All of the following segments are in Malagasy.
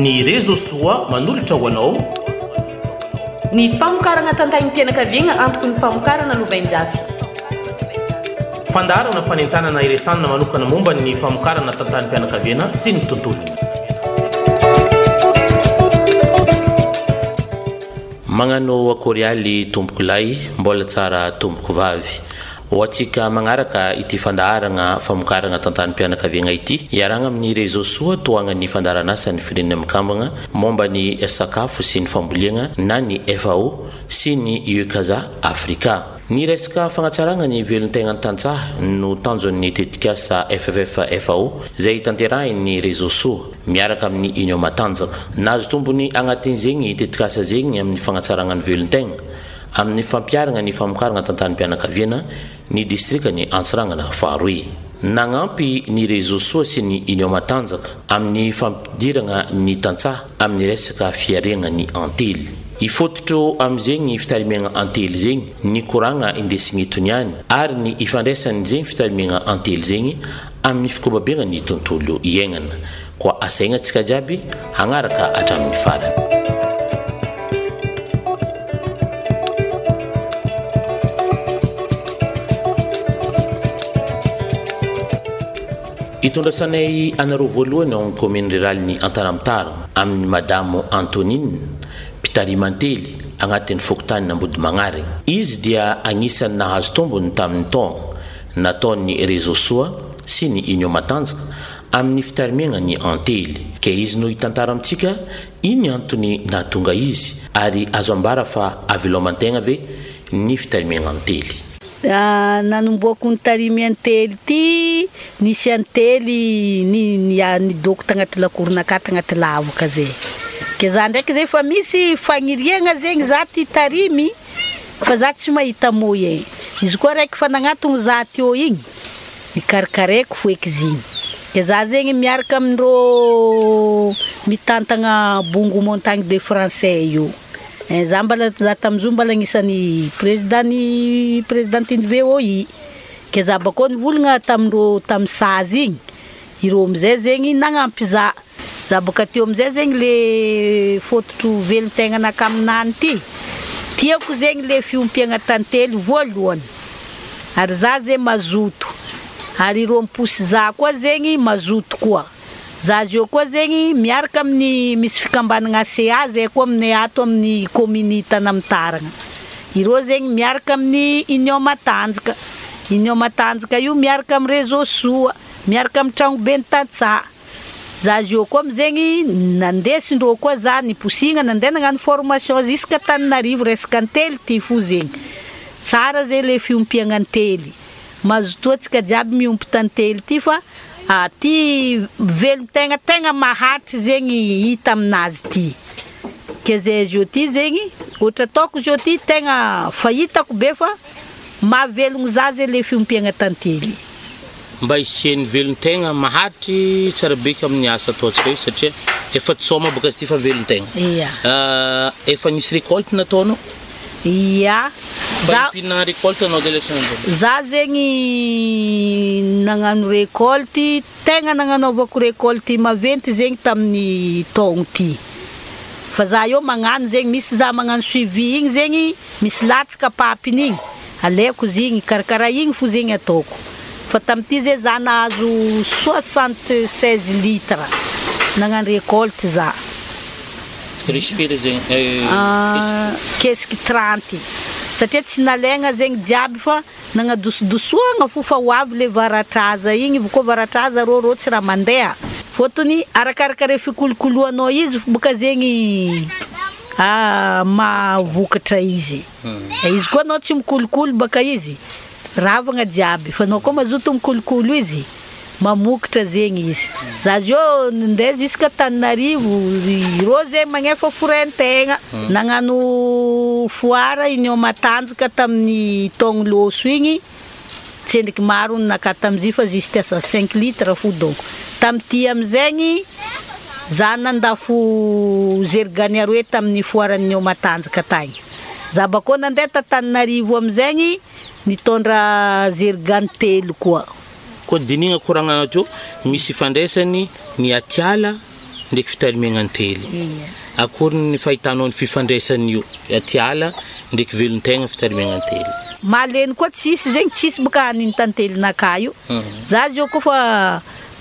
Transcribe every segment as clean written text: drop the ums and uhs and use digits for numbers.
Ny réseaux sociaux manolotra ho anao ny famokarana tantaim-pianakaviana antoko ny famokarana lovain-jafy. Fandarana fanentanana iresanina manokana momba ny famokarana tantaim-pianakaviana sy ny tontolony. Magnano akorialy tomboko lay mbola tsara tomboko vavy. Oatsika magnaraka ity fandaharagna famokarana tantaim-pianakaviana ity iaragna amin'ny réseaux sociaux toagna ny fandarana asa ny firenena mikambagna momba ny sakafo sy ny famboliagna na ny FAO sy ny UKAZA Afrika. Ny resaka fagnatsaragna ny velon-tegna tantsaha no tanjon'ny tetikasa FFF-FAO zay tanterahiny réseaux sociaux miaraka amin'ny Union Matanjaka. Nazo tombony agnatin'izegny tetikasa zegny amin'ny fagnatsaragna ny velon-tegna amin'ny fampiaragna ny famokaragna tantaim-pianakaviana ny distrikany Antsirangana faharoy. Nagnampy ny réseaux sociaux sy ny Union Matanjaka amin'ny fampidiragna ny tantsaha amin'ny resaka fiaregna ny antely. Ifototro am'zegny fitarimegna antely zegny ny koragna indesigny toniany ary ny ifandraisany zegny fitarimegna antely zegny amin'ny fikobabegna ny tontolo iaignana. Koa asaigna tsika jiaby hagnaraka hatramin'ny farany. Itondrasanay anaro voalohany ao amin'ny commune rurale ny Antanamtara amin'ny madamo Antonine Pitarimantely agnatin'ny fokontany Nambody Magnarigny. Izy dia agnisan'ny nahazo tombony tamin'ny taogna nataon'ny réseaux sociaux sy ny Union Matanjaka amin'ny fitarimegna ny antely. Ke izy no hitantara amintsika iny antony nahatonga izy ary azo ambara fa avelomantena ve ny fitarimegna antely. Nanomboako ny tarimy antely ty nisy antely ny doko tagnaty lakoronakata tagnaty lavoka zay. Ke za ndraiky zay fa misy fagniriagna zegny za ty tarimy fa za tsy mahita moyen. Izy koa raiky fa nagnatogno za teo igny nikarikareiko foeky zigny. Ke za zegny miaraka amindrô mitantagna bongo montagne de français io. Za mbala za tamizao mbala agnisan'ny présidentiny VOI. Ke za bakô nivolagna tamindrô tamy sazy igny irô amizay zegny nagnampy za. Za baka teo amizay zegny le fototro velon-tegna nakaminany ty tiako zegny le fiompiagna tantely voalohany ary za zay mazoto ary irô miposy za koa zegny mazoto koa. Za zio koa zegny miaraka amin'ny misy fikambanagna CA zay koa aminay ato amin'ny commune Tanamtaragna. Irô zegny miaraka amin'ny Union Matanjaka. Union Matanjaka io miaraka amin'ny réseaux sociaux, miaraka amin'ny tragno be tantsaha. Za zio koa zegny nandesindrô koa za niposigna nandeha nagnano formation jusqu'à Tananarivo resaka antely ty fo zegny. Tsara zay le fiompiagna antely. Mazotoa tsika jiaby miompy tantely ty fa ty velon-tegna tegna mahatry zegny hita aminazy ty. Ke zay zio ty zegny ohatra ataoko zio ty tegna fahitako be fa mahavelogno za zay le fiompiagna tantely. Mba hisian'ny velon-tegna mahatry tsara beka amin'ny asa ataontsika io satria efa tsoma baka izy ty fa velon-tegna. Iya. Efa nisy récolte nataonao? Iya. Za zegny nagnano récolte, tegna nagnanaovako récolte maventy zegny tamin'ny taogno ty. Fa za io magnano zegny misy za magnano suivi igny zegny misy latsaka papiny igny aleko zegny karakara igny fo zegny ataoko. Fa tamity zay za nahazo 76 litres nagnano récolte za. Risifera zegny kesky 30 satria tsy nalaigna zegny jiaby fa nagnadosodosoagna fo fa hoavy le varatraza igny koa varatraza rô tsy raha mandeha fotony arakaraka re fikolokoloanao izy boka zegny mavokatra izy. Izy koa anao tsy mikolokolo baka izy ravagna jiaby fa anao koa mazoto mikolokolo izy mamokatra zegny izy. Za zio ndeha jusqu'à Tananarivo irô zay magnefa forentegna nagnano foara Union Matanjaka tamin'ny taogno loso igny tsendriky maro naka tamizay fa juste asa 5 litres fo donc tamity amizegny za nandafo zergany aroe tamin'ny foara Union Matanjaka tagny. Za bakô nandeha ta Tananarivo amizegny nitondra zergany telo koa. Koa dinigna koragnana teo misy fandraisany ny atiala ndraiky fitarimegna antely. Akory ny fahitanao ny fifandraisan'io aty ala ndraiky velon-tegna fitarimegna antely? Maleny koa tsisy zegny, tsisy boka niny tantelinaka io. Za zio kofa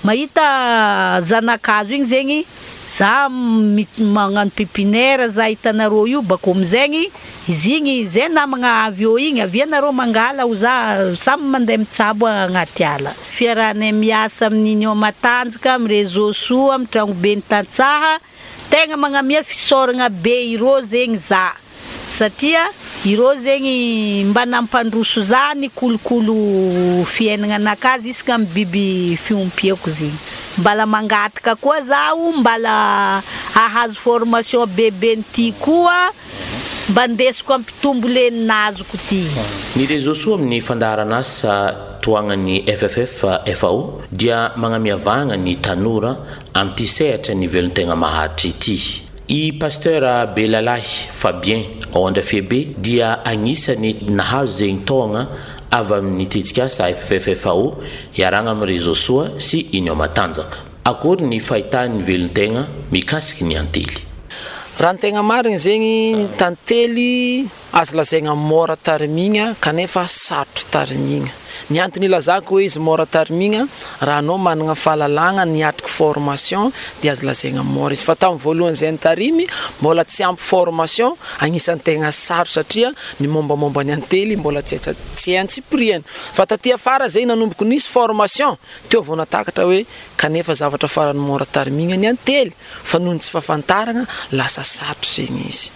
mahita zanakazo igny zegny, za magnano pépinière za hitanareo io bako amizegny izy igny zay namagna avy eo igny avianareo mangala ho za samy mandeha mitsabo agnaty ala. Fiarahanay miasa amin'igny matanjaka amin'ny réseau soa amin'ny tragnoben'ny tantsaha, tegna magnamia fisoragna be ireo zegny za satria ireo zegny mba nampandroso za ny kolokolo fiainagna nakazy isaka amin'ny biby fiompiako zegny. Mbala mangataka koa zaho, mbala ahazo formation bebe nty koa mba ndesiko ampitombo le nazoko ty. Ny réseau soa amin'ny fandaharana asa toagnan'ny FFF FAO dia magnamiavagna ny tanora amin'ny sehatra ny velon-tegna maharitra ity. I pasteur Belalahy Fabien ao Andrafebe dia agnisany nahazo zegny taogna avy amin'ny tetsikasa FFF FAO iaragna amin'ny réseau soa sy Union Matanjaka. Akory ny fahitany velon-tegna mikasiky ny antely? Raha ny tegna marigny zegny tantely azo lazaigna mora tarimigna kanefa sarotro tarimigna. Ny antony ilazako hoe izy mora tarimigna raha anao managna fahalalagna niatriky formation dia azo lazaigna mora izy. Fa tamin'ny voalohany zay tarimy mbola tsy ampy formation, agnisan'ny tegna sarotra satria ny mombamomba ny antely mbola tsy antsipriany. Fa taty afara zay nanomboko nisy formation teo vao natakatra hoe kanefa zavatra farany mora tarimigna ny antely, fa noho ny tsy fahafantaragna lasa sarotra zegny izy.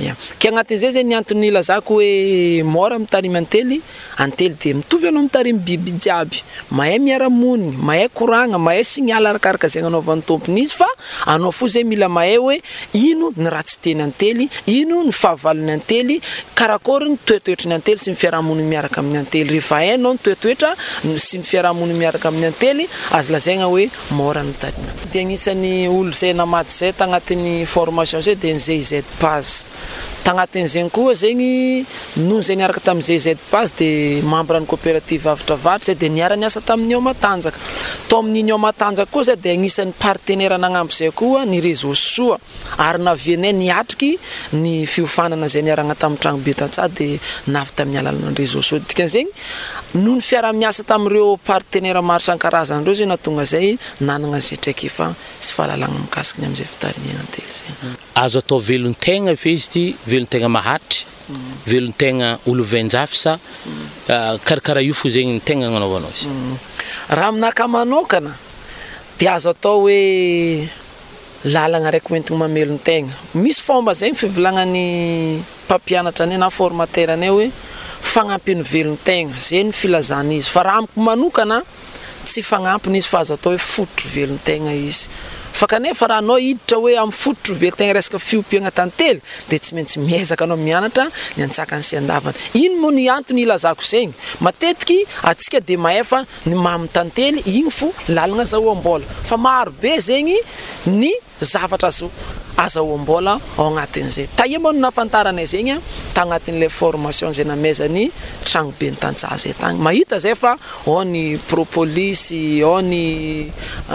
Ke agnatin'izay zay ny antony ilazako hoe mora mitarimy antely dia mitovy anao mitarimy biby jiaby, mahay miara-monigny, mahay koragna, mahay signal arakaraka zegny anaovan'ny tompony izy, fa anao fo zay mila mahay hoe ino ny ratsy teny antely, ino ny fahavalony antely, karakory ny toetoetra ny antely sy ny fiarahamonigny miaraka amin'ny antely. Rehefa hainao ny toetoetra sy ny fiarahamonigny miaraka amin'ny antely, azo lazaigna hoe mora mitarimy. Dia agnisan'ny olo zay namaty zay tagnatin'ny formation zay dia ny GIZ Paz. Tagnatin'izegny koa zegny noho zay niaraka tamin'ny GIZ Paz dia membre ny coopérative avitra avatra zay dia niara-niasa tamin'ny Union Matanjaka. Tao amin'ny Union Matanjaka koa zay dia agnisan'ny partenaire nagnamby zay koa ny réseau soa, ary navianay niatriky ny fiofanana zay niaragna tamin'ny tragno be tantsaha dia navy tamin'ny alalana réseau soa. Dikan'izegny noho ny fiara-miasa tamin'ireo partenaire maro isan-karazany ireo zay nahatonga zay nanagna zay traikefa sy fahalalagna mikasiky ny amin'izay fitarimigna antely zay. Azo atao velon-tegna fe izy ty, velon-tegna maharitra, velon-tegna olo venjafy sa karakara io fo zegny ny tegna agnanaovanao izy? Raha aminaka manokana dia azo atao hoe lalagna raiky mentigny mamelon-tegna. Misy fomba zegny fivolagnan'ny mpampianatra anay na formateur anay hoe fagnampiny velon-tegna, zay ny filazana izy. Fa raha amiko manokana tsy fagnampiny izy fa azo atao hoe fototro velon-tegna izy. Fa kanefa raha anao hiditra hoe amin'ny fototro velon-tegna resaka fiompiagna tantely dia tsy maintsy miezaka anao mianatra ny antsakany sy andavana. Ino moa ny antony ilazako zegny? Matetiky atsika dia maefa ny mamy tantely igny fo lalagna azahoam-bola, fa maro be zegny ny zavatra azahoam-bola ao agnatin'izay. Taia moa no nahafantaranay zegny tagnatin'ilay formation zay namezany tragno be ny tantsaha zay tagny. Mahita zay fa ao ny propolis, ao ny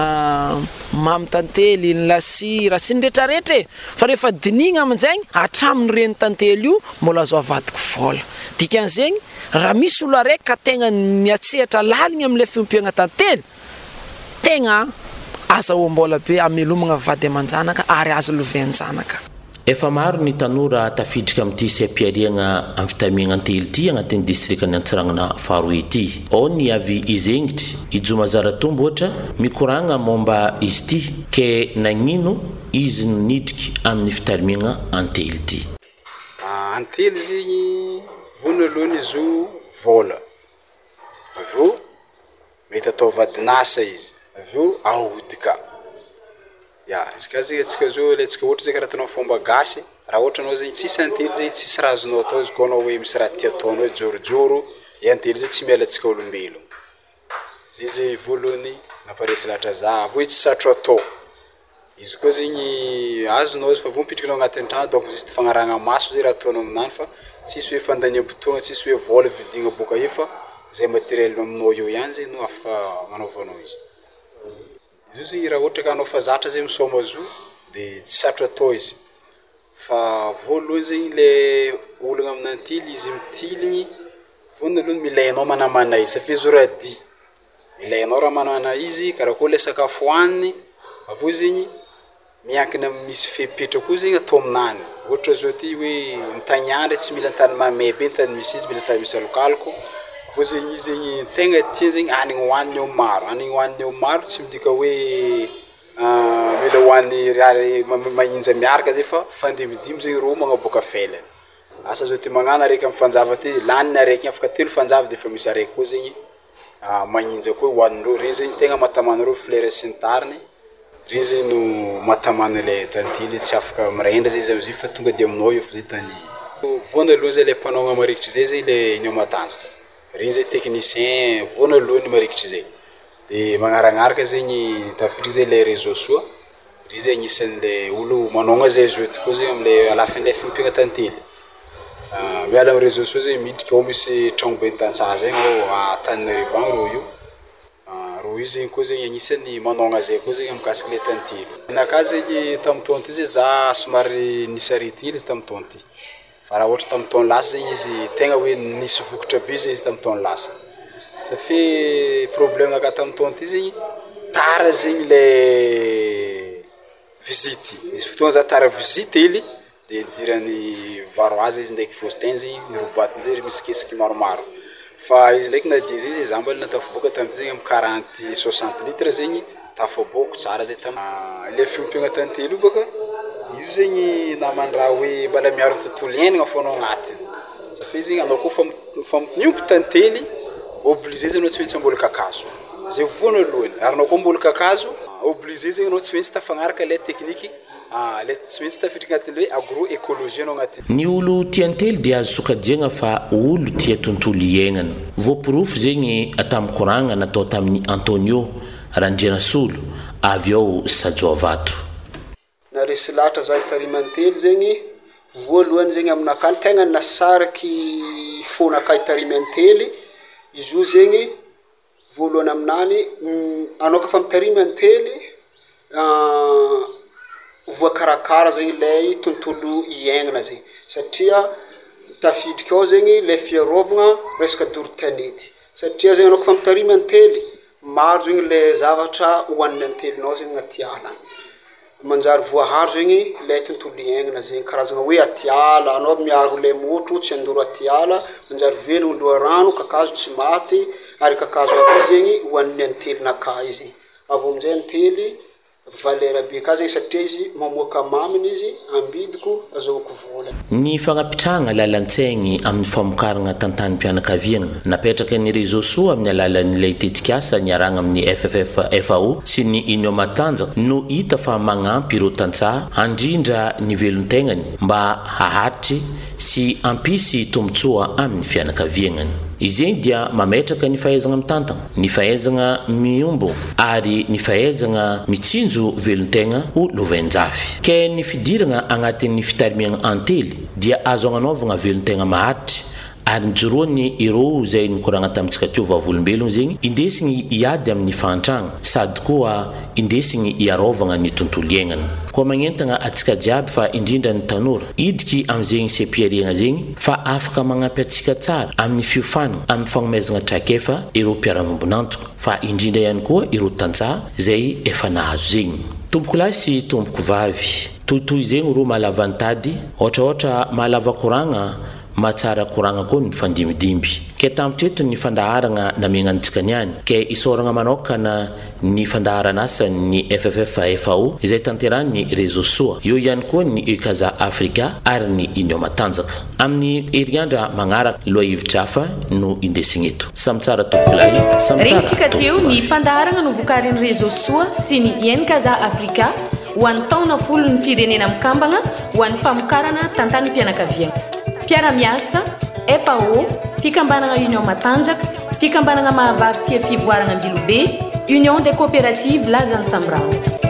mamy tantely, ny lasira sy ny rehetrarehetra e. Fa rehefa dinigna amin'izegny hatramin'ny reny tantely io mbola azo avadiko vola. Dikan'izegny raha misy olo araiky ka tegna miatsehatra laligny amin'ilay fiompiagna tantely, tegna azahoam-bola be amelomagna vady aman-janaka ary azo lovain'ny zanaka. Efa maro ny tanora tafiditra amin'ity sepiariagna amin'ny fitarimigna antely ity agnatin'ny distriktan'ny Antsiragnana faharoa ity. Ao ny avy izengitry Ijoma Zaratombo ohatra mikoragna momba izy ity ke nagnino izy nidriky amin'ny fitarimigna antely ity. Antely zegny vonalohany izy vola, avy eo mety atao vadinasa izy, avy eo ahodika. Izy zegny atsika zao ilaitsika ohatra zay karaha ataonao fomba gasy, raha ohatra anao zegny tsisy antely zegny tsisy raha azonao atao izy koa anao hoe misy raha tia ataonao jorojoro, antely zay tsy miala antsika olombelogno. Zay zay voalohany namparesy lahatra za, avy eo tsy satro atao. Izy koa zegny azonao izy fa vao mipitrikanao agnatin'ny trano donc izy ty fagnaragna maso zay raha ataonao aminany fa tsisy hoe fandaniam-potoagna, tsisy hoe vola vidigna boka io fa zay matériel aminao eo ihany zay no afaka manaovanao izy. izy zigny raha ohatra ka anao fa zatra zay misoma zo de tsy satra atao izy fa voalohany zegny le ologna amin'antily izy mitiligny voalohany milainao manamana izy satria zo radi ilainao raha manana izy karakoa le sakafo hoaniny avô zegny miankina misy fepetra koa zegny atao aminany ohatra zao ty hoe mitaniandry tsy mila tany mamay be tany misy izy mila tany misy alokaloko avô zegny izy zegny tegna tia zegny anigny hoaniny eo maro tsy midika hoe mila hoaniny mahinja miaraka zay fa fandimidimy zegny ro magnaboaka felany asa zao ty magnana araiky amin'ny fanjava ty laniny araiky afaka telo fanjava de fa misy araiky koa zegny magninja koa hoanindreo regny zegny tegna matamanareo flera sy ny tariny regny zegny no matamana le tantily tsy afaka mirendra zay izy amizay fa tonga de aminao eo fa zay tany voanalohany zay le mpanao marikitry zay zay le Union Matanjaka regny zay technicien voanalohany marikitry zay de magnaragnaraka zegny tafiditra zay le réseau soa regny zay anisan'ny le olo manao zay jeu koa zegny amle alafin'le fimpigna tantily miala amin'ny réseau soa zay miditra ao misy tragno be tantsaha zegny ao Tananarivo agny ro io ro io zegny koa zegny anisan'ny manao zay koa zegny mikasika le tantily naka zegny tamin'ny taona ty zay za somary nisy aritigny izy tamin'ny taona ty fa raha ohatra tamin'ny taona lasa zegny izy tegna hoe nisy vokatra be zay izy tamin'ny taona lasa satria problème naka tamin'ny taona ty zegny tara zegny le visite izy fotoana za tara visite hely de dirany varoazy izy ndraiky Faustin zegny nirobatiny zay misy kesiky maromaro fa izy ndraiky na de zay za mbola natafaboaka tamin'ny zegny amin'ny 40-60 litres zegny tafaboako tsara zay tamin'ny le fiompiagna tantely io baka io zegny namandraha hoe mbala miaro tontolo iainagna fonao agnatiny satria zegny anao koa fa miompy tantely obligé zegny anao tsy maintsy mbola kakazo zay voanalohany ary anao koa mbola kakazo obligé zegny anao tsy maintsy tafagnaraka le tekniky le tsy maintsy tafiditra agnatin'ny hoe agroécologie anao agnatiny ny olo tiantely dia azo sokajegna fa olo tia tontolo iaignana voapirofo zegny tamin'ny koragna natao tamin'ny Antonio Randrianasolo avy ao Sajoavato na resy latra za tarimantely zegny voalohany zegny aminakany tegna nasaraky fonaka tarimantely izy io zegny voalohany aminany anao ka fa mitarimantely voakarakara zegny lay tontolo iaignana zegny satria tafidika ao zegny le fiarovagna resaka dorotanety satria zegny anao ka fa mitarimantely maro zegny le zavatra hoan'ny antelinao zegny agnaty ala manjary voaharo zegny le tontolo iaignana zegny karazagna hoe atiala anao miaro le motro tsy andoro atiala manjary velogno loharano kakazo tsy maty ary kakazo aby zegny hoan'ny antelinaka izy avy amin'izay antely valera be ka zegny satria izy mamoaka maminy izy ambidiko azahoako vola ny fagnapitrahagna lalan-tsaigny amin'ny famokaragna tantanimpianakaviagna napetraka ny réseau soa amin'ny alalan'ilay tetikasa niaragna amin'ny FFF-FAO sy ny Union Matanjaka no hita fa magnampy ireo tantsaha handrindra ny velon-tegnany mba hahatry sy ampisy tombotsoa amin'ny fianakaviagnany izay dia mametraka ny fahaizagna mitantagna ny fahaizagna miombo ary ny fahaizagna mitsinjo velon-tegna ho lovainjafy ke ny fidiragna agnatin'ny fitarimiagna antely dia azo agnanovagna velon-tegna mahatry ary njoroany ireo zay nikoragna tamintsika teo vavolombelogno zegny indesigny iady amin'ny fantragna sady koa indesigny iarovagna ny tontolo iaignana koa magnentagna atsika jiaby fa indrindra ny tanora idiky am'zegny sepiariagna zegny fa afaka magnampy atsika tsara amin'ny fiofanagna amin'ny fagnomezagna traikefa ireo mpiara-mambonantoka fa indrindra ihany koa ireo tantsaha zay efa nahazo zegny tomboko lahy sy tomboko vavy tohitoy zegny ro mahalavantady ohatraohatra mahalava koragna matsara koragna koa ny fandimidimby ke tamitreto ny fandaharagna namiagnantsika niany ke isoragna manokana ny fandaharana asa ny FFF-FAO izay tanterahany réseau soa io ihany koa ny Ekaza Afrika ary ny Union Matanjaka amin'ny heriandra magnaraka loha hevitra hafa no indesigny eto samitsara tompolay samitsara tsika teo ny fandaharagna novokarin'ny réseau soa sy ny Ekaza Afrika ho an'ny taona folo ny firenena mikambagna ho an'ny famokarana tantany mpianakaviagna piara-miasa FAO fikambanana Union Matanjaka fikambanana mahavavy tia fivoarana Ambilobe Union des coopératives Lazany Sambrao